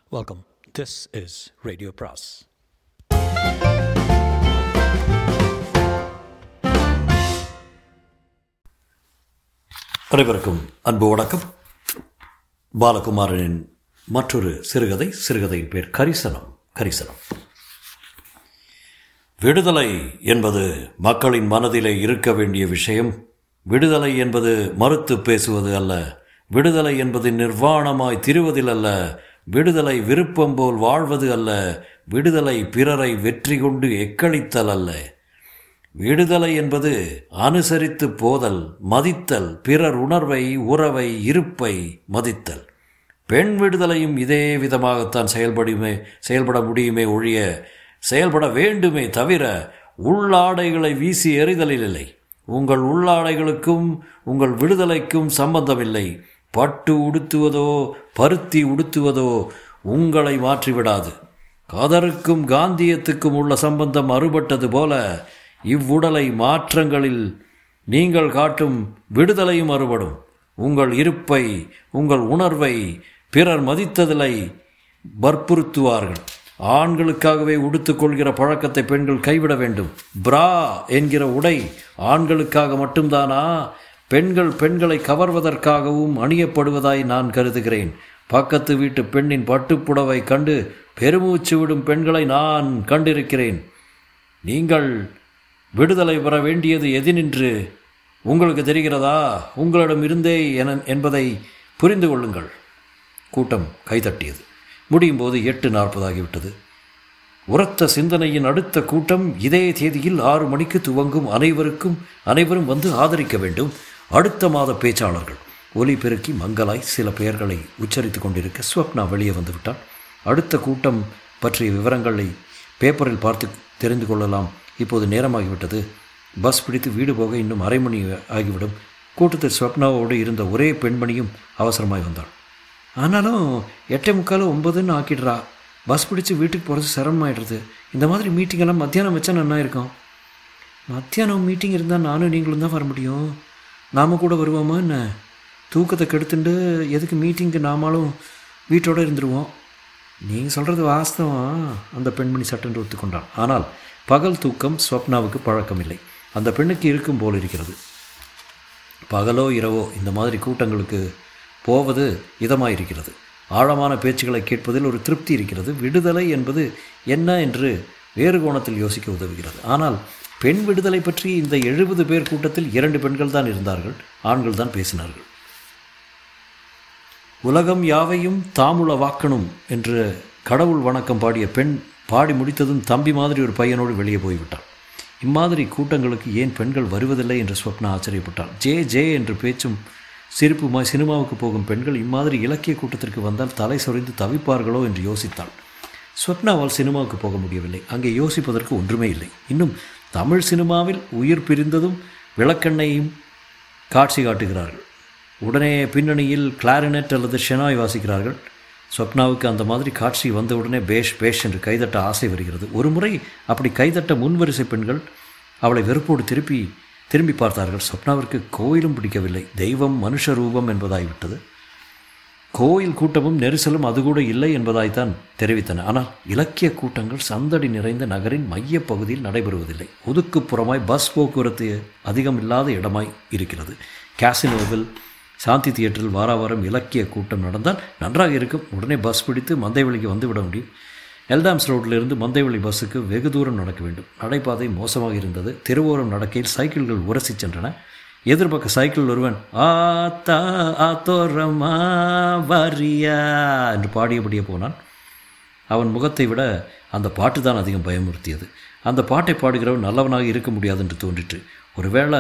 Welcome. This is Radio Pras. அனைவருக்கும் அன்பு வணக்கம். பாலகுமாரனின் மற்றொரு சிறுகதையின் பேர் கரிசனம். விடுதலை என்பது மக்களின் மனதிலே இருக்க வேண்டிய விஷயம். விடுதலை என்பது மறுத்து பேசுவது அல்ல. விடுதலை என்பது நிர்வாணமாய் திரிவதில் அல்ல. விடுதலை விருப்பம் போல் வாழ்வது அல்ல. விடுதலை பிறரை வெற்றி கொண்டு எக்களித்தல் அல்ல. விடுதலை என்பது அனுசரித்து போதல், மதித்தல், பிறர் உணர்வை, உறவை, இருப்பை மதித்தல். பெண் விடுதலையும் இதே விதமாகத்தான் செயல்பட முடியுமே ஒழிய செயல்பட வேண்டுமே தவிர உள்ளாடைகளை வீசி எறிதலில் இல்லை. உங்கள் உள்ளாடைகளுக்கும் உங்கள் விடுதலைக்கும் சம்பந்தமில்லை. பட்டு உடுத்துவதோ பருத்தி உடுத்துவதோ உங்களை மாற்றிவிடாது. கதருக்கும் காந்தியத்துக்கும் உள்ள சம்பந்தம் அறுபட்டது போல இவ்வுடலை மாற்றங்களில் நீங்கள் காட்டும் விடுதலையும் அறுபடும். உங்கள் இருப்பை, உங்கள் உணர்வை பிறர் மதித்ததிலை வற்புறுத்துவார்கள். ஆண்களுக்காகவே உடுத்துக்கொள்கிற பழக்கத்தை பெண்கள் கைவிட வேண்டும். பிரா என்கிற உடை ஆண்களுக்காக மட்டும்தானா? பெண்களை கவர்வதற்காகவும் அணியப்படுவதாய் நான் கருதுகிறேன். பக்கத்து வீட்டு பெண்ணின் பட்டுப்புடவை கண்டு பெருமூச்சு விடும் பெண்களை நான் கண்டிருக்கிறேன். நீங்கள் விடுதலை பெற வேண்டியது எதினின்று உங்களுக்கு தெரிகிறதா? உங்களிடம் இருந்தே என்பதை புரிந்து கொள்ளுங்கள். கூட்டம் கைதட்டியது. முடியும் போது 8:40 ஆகிவிட்டது. உரத்த சிந்தனையின் அடுத்த கூட்டம் இதே தேதியில் 6 மணிக்கு துவங்கும். அனைவரும் வந்து ஆதரிக்க வேண்டும். அடுத்த மாத பேச்சாளர்கள். ஒலிபெருக்கி மங்களாய் சில பெயர்களை உச்சரித்து கொண்டிருக்க ஸ்வப்னா வெளியே வந்துவிட்டான். அடுத்த கூட்டம் பற்றிய விவரங்களை பேப்பரில் பார்த்து தெரிந்து கொள்ளலாம். இப்போது நேரமாகிவிட்டது. பஸ் பிடித்து வீடு போக இன்னும் அரை மணி ஆகிவிடும். கூட்டத்தில் ஸ்வப்னாவோடு இருந்த ஒரே பெண்மணியும் அவசரமாய் வந்தாள். ஆனாலும் 8:45 9ன்னு ஆக்கிடுறா. பஸ் பிடிச்சி வீட்டுக்கு போகிறது சிரமமாயிடுறது. இந்த மாதிரி மீட்டிங்கெல்லாம் மத்தியானம் வச்சா நல்லா இருக்கும். மத்தியானம் மீட்டிங் இருந்தால் நானும் நீங்களும் தான் வர முடியும். நாம் கூட வருவோமா என்ன? தூக்கத்தை கெடுத்துட்டு எதுக்கு மீட்டிங்கு? நாமளும் வீட்டோடு இருந்துருவோம். நீங்கள் சொல்கிறது வாஸ்தவம். அந்த பெண்மணி சட்டென்று ஒத்துக்கொண்டாள். ஆனால் பகல் தூக்கம் ஸ்வப்னாவுக்கு பழக்கமில்லை. அந்த பெண்ணுக்கு இருக்கும் போல் இருக்கிறது. பகலோ இரவோ இந்த மாதிரி கூட்டங்களுக்கு போவது இதமாயிருக்கிறது. ஆழமான பேச்சுக்களை கேட்பதில் ஒரு திருப்தி இருக்கிறது. விடுதலை என்பது என்ன என்று வேறு கோணத்தில் யோசிக்க உதவுகிறது. ஆனால் பெண் விடுதலை பற்றி இந்த 70 பேர் கூட்டத்தில் 2 பெண்கள் தான் இருந்தார்கள். ஆண்கள் தான் பேசினார்கள். உலகம் யாவையும் தாமுள வாக்கணும் என்று கடவுள் வணக்கம் பாடிய பெண் பாடி முடித்ததும் தம்பி மாதிரி ஒரு பையனோடு வெளியே போய்விட்டாள். இம்மாதிரி கூட்டங்களுக்கு ஏன் பெண்கள் வருவதில்லை என்று ஸ்வப்னா ஆச்சரியப்பட்டாள். ஜே என்று பேச்சும் சிரிப்புமாய் சினிமாவுக்கு போகும் பெண்கள் இம்மாதிரி இலக்கிய கூட்டத்திற்கு வந்தால் தலை சொறிந்து தவிப்பார்களோ என்று யோசித்தாள். ஸ்வப்னாவால் சினிமாவுக்கு போக முடியவில்லை. அங்கே யோசிப்பதற்கு ஒன்றுமே இல்லை. இன்னும் தமிழ் சினிமாவில் உயிர் பிரிந்ததும் விளக்கெண்ணையும் காட்சி காட்டுகிறார்கள். உடனே பின்னணியில் கிளாரினெட் அல்லது ஷெனாய் வாசிக்கிறார்கள். ஸ்வப்னாவுக்கு அந்த மாதிரி காட்சி வந்தவுடனே பேஷ் என்று கைதட்ட ஆசை வருகிறது. ஒரு முறை அப்படி கைதட்ட முன்வரிசை பெண்கள் அவளை வெறுப்போடு திரும்பி பார்த்தார்கள். ஸ்வப்னாவிற்கு கோயிலும் பிடிக்கவில்லை. தெய்வம் மனுஷ ரூபம் என்பதாகிவிட்டது. கோயில் கூட்டமும் நெரிசலும் அது கூட இல்லை என்பதாய்த்தான் தெரிவித்தன. ஆனால் இலக்கிய கூட்டங்கள் சந்தடி நிறைந்த நகரின் மையப்பகுதியில் நடைபெறுவதில்லை. ஒதுக்குப்புறமாய் பஸ் போக்குவரத்து அதிகம் இல்லாத இடமாய் இருக்கிறது. கேசினோவில், சாந்தி தியேட்டரில் வாரம் இலக்கிய கூட்டம் நடந்தால் நன்றாக இருக்கும். உடனே பஸ் பிடித்து மந்தைவெளிக்கு வந்துவிட முடியும். எல்டாம்ஸ் ரோட்டிலிருந்து மந்தைவெளி பஸ்ஸுக்கு வெகு தூரம் நடக்க வேண்டும். நடைபாதை மோசமாக இருந்தது. தெருவோரம் நடக்கையில் சைக்கிள்கள் உரசி சென்றன. எதிர்பக்க சைக்கிள் ஒருவன் ஆத்தா ஆத்தோரமா வரியா என்று பாடியபடியே போனான். அவன் முகத்தை விட அந்த பாட்டு தான் அதிகம் பயமுறுத்தியது. அந்த பாட்டை பாடுகிறவன் நல்லவனாக இருக்க முடியாது என்று தோன்றிற்று. ஒருவேளை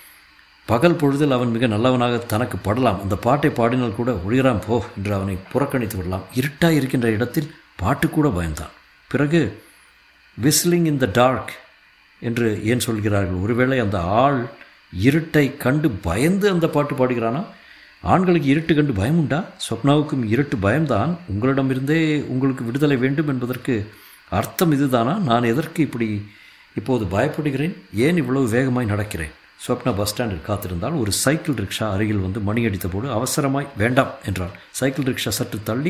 பகல் பொழுதில் அவன் மிக நல்லவனாக தனக்கு படலாம். அந்த பாட்டை பாடினால் கூட ஒழிகிறான் போ என்று அவனை புறக்கணித்து விடலாம். இருட்டாக இருக்கின்ற இடத்தில் பாட்டு கூட பயந்தான். பிறகு விஸ்லிங் இன் த டார்க் என்று ஏன் சொல்கிறார்கள்? ஒருவேளை அந்த ஆள் இருட்டை கண்டு பயந்து அந்த பாட்டு பாடுகிறானா? ஆண்களுக்கு இருட்டு கண்டு பயம் உண்டா? ஸ்வப்னாவுக்கும் இருட்டு பயம்தான். உங்களிடமிருந்தே உங்களுக்கு விடுதலை வேண்டும் என்பதற்கு அர்த்தம் இதுதானா? நான் எதற்கு இப்போது பயப்படுகிறேன்? ஏன் இவ்வளவு வேகமாய் நடக்கிறேன்? ஸ்வப்னா பஸ் ஸ்டாண்டில் காத்திருந்தால் ஒரு சைக்கிள் ரிக்ஷா அருகில் வந்து மணி அடித்தபோது அவசரமாய் வேண்டாம் என்றாள். சைக்கிள் ரிக்ஷா சற்று தள்ளி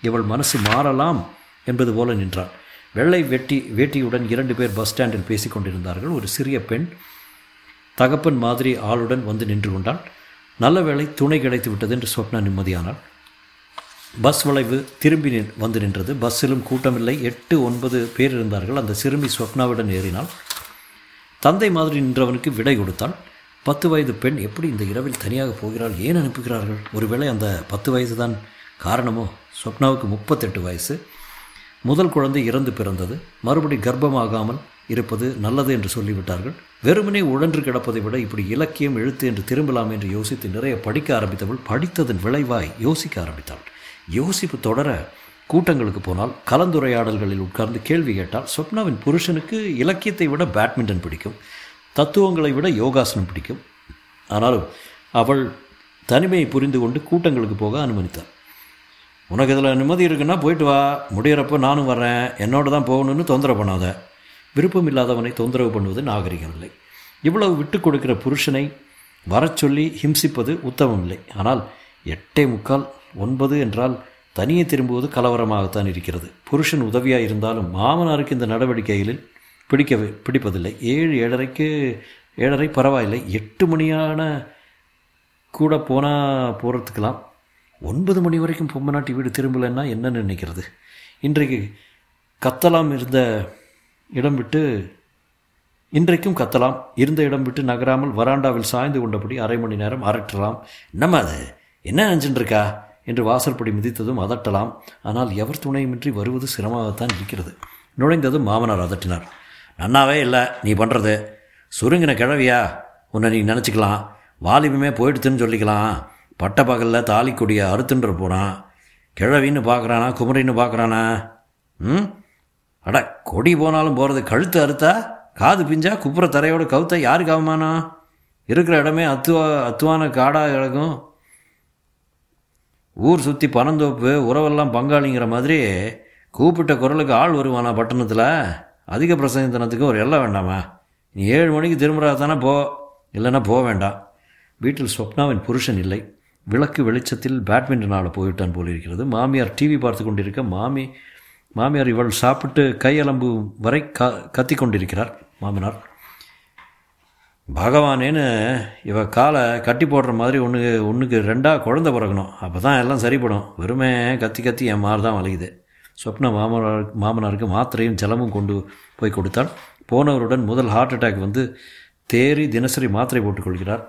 இவள் மனசு மாறலாம் என்பது போல நின்றாள். வெள்ளை வேட்டியுடன் 2 பேர் பஸ் ஸ்டாண்டில் பேசி கொண்டிருந்தார்கள். ஒரு சிறிய பெண் தகப்பன் மாதிரி ஆளுடன் வந்து நின்று கொண்டாள். நல்ல வேளை துணை கிடைத்து விட்டது என்று சொப்னா நிம்மதியானாள். பஸ் வளைவு திரும்பி வந்து நின்றது. பஸ்ஸிலும் கூட்டமில்லை. 8-9 பேர் இருந்தார்கள். அந்த சிறுமி சொப்னாவுடன் ஏறினாள். தந்தை மாதிரி நின்றவனுக்கு விடை கொடுத்தாள். 10 வயது பெண் எப்படி இந்த இரவில் தனியாக போகிறாள்? ஏன் அனுப்புகிறார்கள்? ஒருவேளை அந்த 10 வயது தான் காரணமோ? சொப்னாவுக்கு 38 வயசு. முதல் குழந்தை இறந்து பிறந்தது. மறுபடி கர்ப்பமாகாமல் இருப்பது நல்லது என்று சொல்லிவிட்டார்கள். வெறுமனே உழன்று கிடப்பதை விட இப்படி இலக்கியம் எழுத்து என்று திரும்பலாம் என்று யோசித்து நிறைய படிக்க ஆரம்பித்தவள் படித்ததன் விளைவாய் யோசிக்க ஆரம்பித்தாள். யோசிப்பு தொடர கூட்டங்களுக்கு போனால், கலந்துரையாடல்களில் உட்கார்ந்து கேள்வி கேட்டால். சொப்னாவின் புருஷனுக்கு இலக்கியத்தை விட பேட்மிண்டன் பிடிக்கும், தத்துவங்களை விட யோகாசனம் பிடிக்கும். ஆனாலும் அவள் தனிமையை புரிந்து கொண்டு கூட்டங்களுக்கு போக அனுமதித்தாள். உனக்கு இதில் நிம்மதி இருக்குன்னா போயிட்டு வா, முடிகிறப்போ நானும் வர்றேன், என்னோட தான் போகணுன்னு தொந்தரவு பண்ணாத. விருப்பம் இல்லாதவனை தொந்தரவு பண்ணுவது நாகரிகம் இல்லை. இவ்வளவு விட்டு கொடுக்கிற புருஷனை வரச் சொல்லி ஹிம்சிப்பது உத்தமம் இல்லை. ஆனால் 8:45-9 என்றால் தனியே திரும்புவது கலவரமாகத்தான் இருக்கிறது. புருஷன் உதவியாக இருந்தாலும் மாமனாருக்கு இந்த நடவடிக்கைகளில் பிடிப்பதில்லை. 7-7:30 பரவாயில்லை. 8 மணியான கூட போகிறதுக்கெல்லாம் 9 மணி வரைக்கும் பொம்மநாட்டி வீடு திரும்பலைன்னா என்ன நினைக்கிறது? இன்றைக்கு கத்தலாம் இருந்த இடம் விட்டு நகராமல் வராண்டாவில் சாய்ந்து கொண்டபடி 1/2 மணி நேரம் அரட்டலாம். என்னம்மா அது, என்ன நினச்சிட்டு இருக்கா என்று வாசல்படி மிதித்ததும் அதட்டலாம். ஆனால் எவர் துணையுமின்றி வருவது சிரமமாகத்தான் இருக்கிறது. நுழைந்ததும் மாமனார் அதட்டினார். நன்னாவே இல்லை நீ பண்ணுறது, சுருங்கின கிழவியா உன்னை நீ நினச்சிக்கலாம், வாலிபமே போயிடுத்துன்னு சொல்லிக்கலாம். பட்ட பகலில் தாலி கொடியை அறுத்துன்ற போனான். கிழவின்னு பார்க்குறானா குமரின்னு பார்க்குறானா? அட, கொடி போனாலும் போகிறது, கழுத்து அறுத்தா காது பிஞ்சா குப்புற தரையோட கவுத்த யாருக்கு அவமானம்? இருக்கிற இடமே அத்துவான காடாக கிடக்கும். ஊர் சுற்றி பனந்தோப்பு உறவெல்லாம் பங்காளிங்கிற மாதிரி கூப்பிட்ட குரலுக்கு ஆள் வருவானா பட்டணத்தில்? அதிக பிரசங்கத்தனத்துக்கு ஒரு எல்லாம் வேண்டாமா? நீ 7 மணிக்கு திரும்புறா தானே போ, இல்லைன்னா போக வேண்டாம். வீட்டில் சொப்னாவின் புருஷன் இல்லை. விளக்கு வெளிச்சத்தில் பேட்மிண்டன் ஆட போயிட்டான் போலிருக்கிறது. மாமியார் டிவி பார்த்து கொண்டிருக்க மாமியார் இவள் சாப்பிட்டு கையலம்பு வரை கத்தி கொண்டிருக்கிறார். மாமனார், பகவானேன்னு இவ காலை கட்டி போடுற மாதிரி ஒன்றுக்கு 2 குழந்தை பிறக்கணும், அப்போ தான் எல்லாம் சரிப்படும். வெறுமே கத்தி என் மாதிரி தான் வலிக்குது. சொப்னா மாமனாருக்கு மாத்திரையும் ஜலமும் கொண்டு போய் கொடுத்தாள். போனவருடன் முதல் ஹார்ட் அட்டாக் வந்து தேறி தினசரி மாத்திரை போட்டுக்கொள்கிறார்.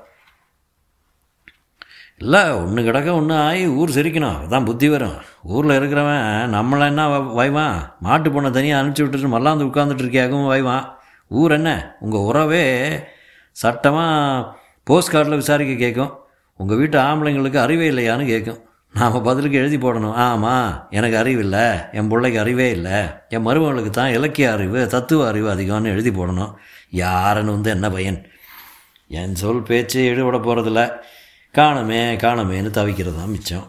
இல்லை, ஒன்று கிடக்க ஒன்று ஆகி ஊர் சிரிக்கணும், அதுதான் புத்தி வரும். ஊரில் இருக்கிறவன் நம்மளை என்ன வாய்வான்? மாட்டு பொண்ணை தனியாக அனுப்பிச்சி விட்டுட்டு மல்லாந்து உட்காந்துட்டு இருக்கியாகவும் வாய்வான். ஊர் என்ன, உங்கள் உறவே சட்டமாக போஸ்ட் கார்டில் விசாரிக்க கேட்கும். உங்கள் வீட்டு ஆம்பளைங்களுக்கு அறிவே இல்லையான்னு கேட்கும். நாம் பதிலுக்கு எழுதி போடணும், ஆமாம் எனக்கு அறிவு இல்லை, என் பிள்ளைக்கு அறிவே இல்லை, என் மருமகளுக்கு தான் இலக்கிய அறிவு தத்துவ அறிவு அதிகம்னு எழுதி போடணும். யாருன்னு வந்து என்ன பையன்? என் சொல் பேச்சு ஈடுபட போகிறதில்ல. காணமேன்னு தவிக்கிறது தான் மிச்சம்.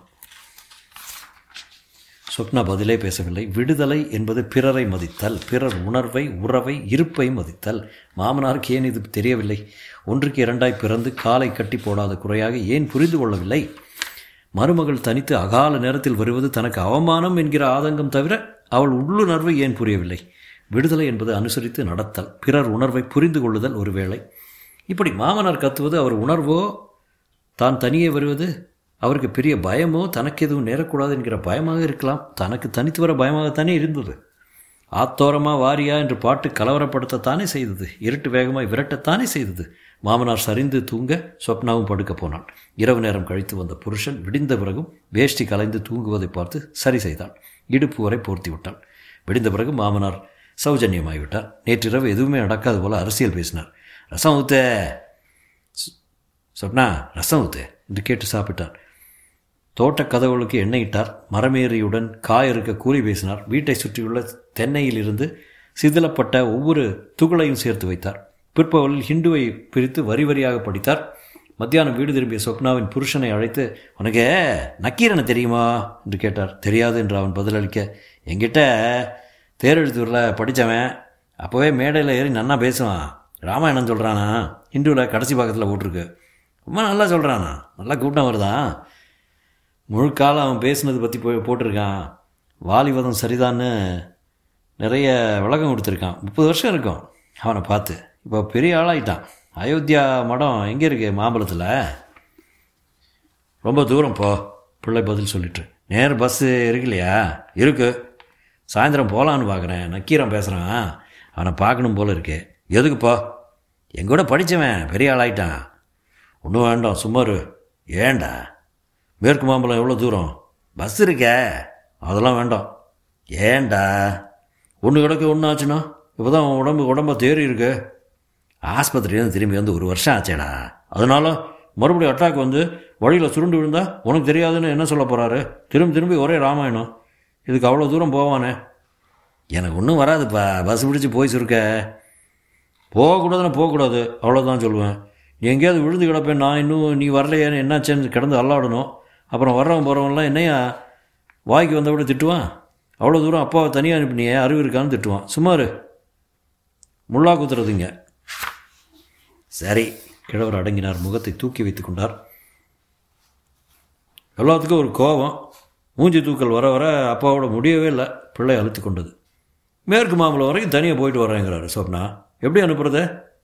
சொப்னா பதிலே பேசவில்லை. விடுதலை என்பது பிறரை மதித்தல், பிறர் உணர்வை உறவை இருப்பை மதித்தல். மாமனாருக்கு ஏன் இது தெரியவில்லை? 1க்கு 2 பிறந்து காலை கட்டி போடாத குறையாக ஏன் புரிந்து கொள்ளவில்லை? மருமகள் தனித்து அகால நேரத்தில் வருவது தனக்கு அவமானம் என்கிற ஆதங்கம் தவிர அவள் உள்ளுணர்வு ஏன் புரியவில்லை? விடுதலை என்பது அனுசரித்து நடத்தல், பிறர் உணர்வை புரிந்து கொள்ளுதல். ஒருவேளை இப்படி மாமனார் கத்துவது அவர் உணர்வோ, தான் தனியே வருவது அவருக்கு பெரிய பயமோ, தனக்கு எதுவும் நேரக்கூடாது என்கிற பயமாக இருக்கலாம். தனக்கு தனித்து வர பயமாகத்தானே இருந்தது. ஆத்தோரமா வாரியா என்று பாட்டு கலவரப்படுத்தத்தானே செய்தது. இருட்டு வேகமாய் விரட்டத்தானே செய்தது. மாமனார் சரிந்து தூங்க சொப்னாவும் படுக்க போனாள். இரவு நேரம் கழித்து வந்த புருஷன் விடிந்த பிறகும் வேஷ்டி கலைந்து தூங்குவதை பார்த்து சரி செய்தாள். இடுப்பு வரை போர்த்தி விட்டாள். விடிந்த பிறகு மாமனார் சௌஜன்யமாகிவிட்டார். நேற்றிரவு எதுவுமே நடக்காது போல அரசியல் பேசினார். ரசம் ஊத்த சொப்னா, ரசம் ஊத்து என்று கேட்டு சாப்பிட்டார். தோட்ட கதவுகளுக்கு எண்ணெய் இட்டார். மரமேறியுடன் காயறுக்க கூலி பேசினார். வீட்டை சுற்றியுள்ள தென்னையில் இருந்து சிதிலப்பட்ட ஒவ்வொரு துகளையும் சேர்த்து வைத்தார். பிற்பகலில் ஹிந்துவை பிரித்து வரி வரியாக படித்தார். மத்தியானம் வீடு திரும்பிய சொப்னாவின் புருஷனை அழைத்து, உனக்கு நக்கீரனை தெரியுமா என்று கேட்டார். தெரியாது என்று அவன் பதிலளிக்க, என்கிட்ட தேரெழுத்தூரில் படித்தவன், அப்போவே மேடையில் ஏறி நன்னா பேசுவான், ராமாயணம் சொல்கிறானா, ஹிந்துவில் கடைசி பாகத்தில் போட்டிருக்கு, ரொம்ப நல்லா சொல்கிறானா, நல்லா கூட்டம் வருதான், முழுக்காலம் அவன் பேசுனது பற்றி போட்டிருக்கான், வாலிபதம் சரிதான்னு நிறைய விளக்கம் கொடுத்துருக்கான். 30 வருஷம் இருக்கும் அவனை பார்த்து. இப்போ பெரிய ஆளாயிட்டான். அயோத்தியா மடம் எங்கே இருக்கு? மாம்பழத்தில். ரொம்ப தூரம் போ. பிள்ளை பதில் சொல்லிட்டு. நேர் பஸ்ஸு இருக்கு இல்லையா? இருக்கு. சாயந்தரம் போகலான்னு பார்க்குறேன். நக்கீரன் பேசுகிறான், அவனை பார்க்கணும் போல இருக்கு. எதுக்குப்பா? எங்கூட படித்தவன் பெரிய ஆளாயிட்டான். ஒன்றும் வேண்டாம், சும்மாரு. ஏண்டா? மேற்கு மாம்பழம் எவ்வளோ தூரம்? பஸ் இருக்கே, அதெல்லாம் வேண்டாம். ஏண்டா? ஒன்று கிடக்க ஒன்று ஆச்சுன்னா இப்போ தான் உடம்பை தேறி இருக்கு. ஆஸ்பத்திரியிலேருந்து திரும்பி வந்து 1 வருஷம் ஆச்சேடா. அதனால மறுபடியும் அட்டாக் வந்து வழியில் சுருண்டு விழுந்தா உனக்கு தெரியாதுன்னு என்ன சொல்ல போகிறாரு? திரும்பி ஒரே ராமாயணம். இதுக்கு அவ்வளோ தூரம் போவானே. எனக்கு ஒன்றும் வராதுப்பா. பஸ் பிடிச்சி போய் சுருக்க. போகக்கூடாதுன்னா போகக்கூடாது, அவ்வளோதான் சொல்லுவேன். நீ எங்கேயாவது விழுந்து கிடப்பேன், நான் இன்னும் நீ வரலையேன்னு என்னாச்சேன்னு கிடந்து அல்லாடணும். அப்புறம் வர்றவன் போகிறவன்லாம் என்னையா வாய்க்கு வந்த விட திட்டுவான். அவ்வளோ தூரம் அப்பாவை தனியாக அனுப்பினியே, அறிவு இருக்கான்னு திட்டுவான். சும்மாரு, முள்ளா குத்துறதுங்க. சரி. கிழவர் அடங்கினார். முகத்தை தூக்கி வைத்து கொண்டார். எல்லாத்துக்கும் ஒரு கோபம். மூஞ்சி தூக்கல் வர வர அப்பாவோட முடியவே இல்லை. பிள்ளை அழுத்தி கொண்டது. மேற்கு மாம்பழம் வரைக்கும் தனியாக போயிட்டு வரேங்கிறாரு சொப்னா. எப்படி அனுப்புறது?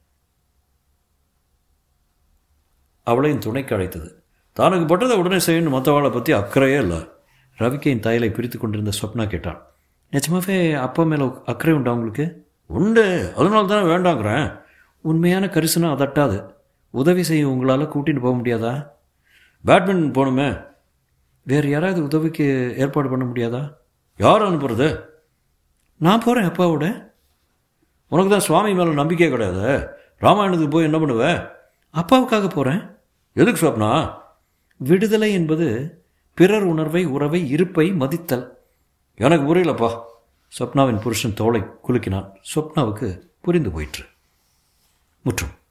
அவளையும் துணைக்கு அழைத்தது. தானுக்கு பட்டதை உடனே செய்யணும், மற்றவாளை பற்றி அக்கறையே இல்லை. ரவிக்கையின் தையலை பிரித்து கொண்டிருந்த சொப்னா கேட்டான். நிஜமாவே அப்பா மேலே அக்கறை உண்டா உங்களுக்கு? உண்டு, அதனால தானே வேண்டாங்கிறேன். உண்மையான கரிசனம் அதட்டாது. உதவி செய்ய உங்களால் கூட்டிகிட்டு போக முடியாதா? பேட்மிண்டன் போகணுமே. வேறு யாராவது உதவிக்கு ஏற்பாடு பண்ண முடியாதா? யார் அனுப்புறது? நான் போகிறேன் அப்பாவோட. உனக்கு தான் சுவாமி மேலே நம்பிக்கையே கிடையாது. ராமாயணத்துக்கு போய் என்ன பண்ணுவேன்? அப்பாவுக்காக போகிறேன். எதுக்கு சொப்னா? விடுதலை என்பது பிறர் உணர்வை, உறவை, இருப்பை மதித்தல். எனக்கு புரியலப்பா. சொப்னாவின் புருஷன் தோளை குலுக்கினான். சொப்னாவுக்கு புரிந்து போயிற்று. முற்றும்.